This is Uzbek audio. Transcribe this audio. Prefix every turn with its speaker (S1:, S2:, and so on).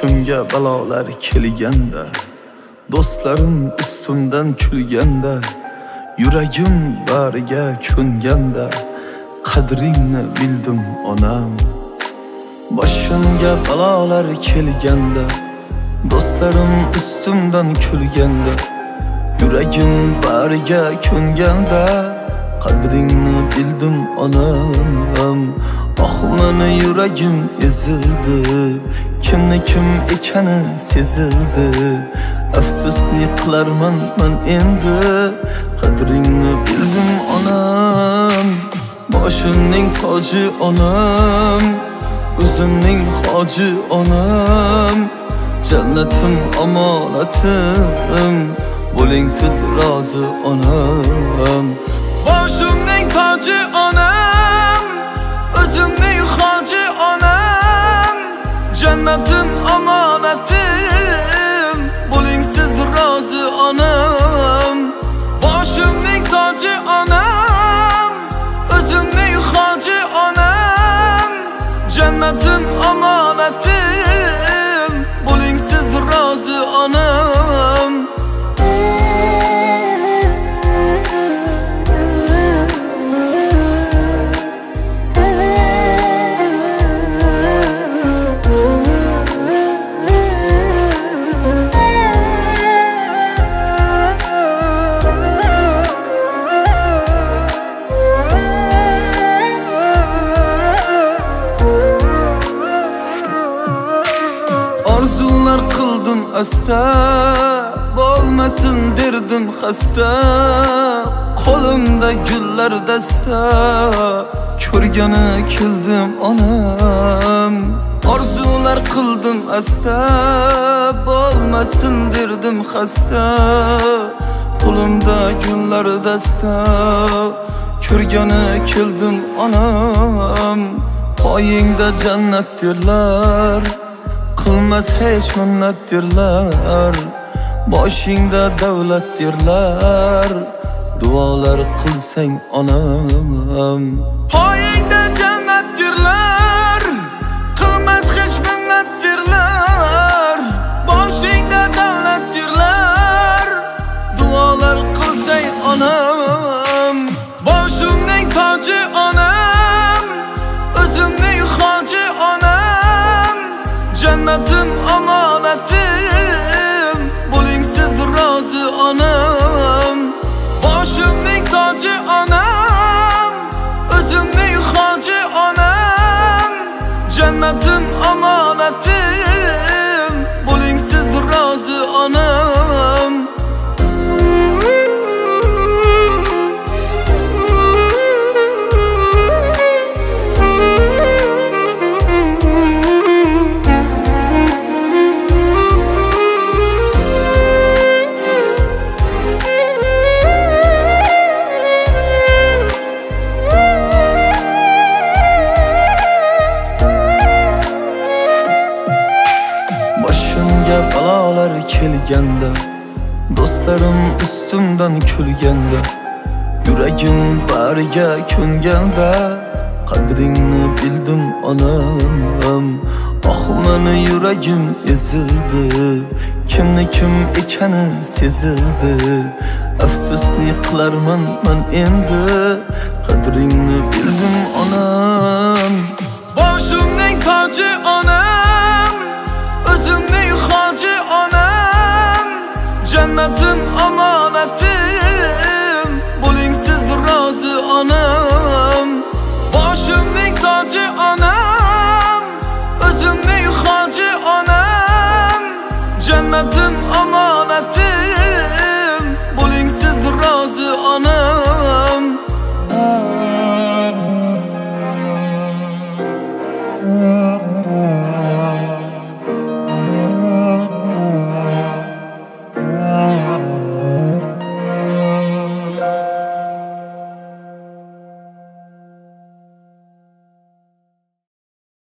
S1: Boshimga balolar kelganda, do'stlarim ustimdan kulganda, yuragim bariga ko'nganda, qadringni bildim onam. Boshimga balolar kelganda, do'stlarim ustimdan kulganda, yuragim bariga ko'nganda, qadringni bildim onam. Oh meni yuragim ezildi, kimni kim ekani sezildi. Afsusni qilarman men endi, qadringni bildim onam. Boshimning toji onam, o'zimning hoji onam. Jannatim omonatim, bo'ling siz rozi onam. Boshimning toji onam, o'zimning hoji onam. Jannatim omonatim, bo'ling siz rozi onam. Boshimning toji onam, o'zimning hoji onam. Jannatim omonatim, bo'ling siz rozi onam. Orzular qildim asta, bo'lmasin derdim xasta. Qo'limda gullar dasta, ko'rgani keldim onam. Orzular qildim asta, bo'lmasin derdim xasta. Qo'limda gullar dasta, ko'rgani keldim onam. Poyingda jannat derlar, qilmas hech minnat derlar. Boshingda davlat derlar, duolar qilsang onam. Poyingda jannat derlar, qilmas hech minnat derlar. Boshingda davlat derlar, duolar qilsang onam. Boshimning toji onam, o'zimning hoji onam. Jannatim omonatim, bo'ling siz rozi onam. Boshimning toji onam, o'zimning hoji onam. Jannatim omonatim, bo'ling siz rozi onam. Balolar kelganda, do'stlarim ustimdan kulganda, yuragim bariga ko'nganda, qadringni bildim onam. Oh meni yuragim ezildi, kimni kim ekani sezildi. Afsusni qilarman men endi, qadringni bildim onam. Boshimning toji onam, o'zimning hoji onam. Jannatim omonatim,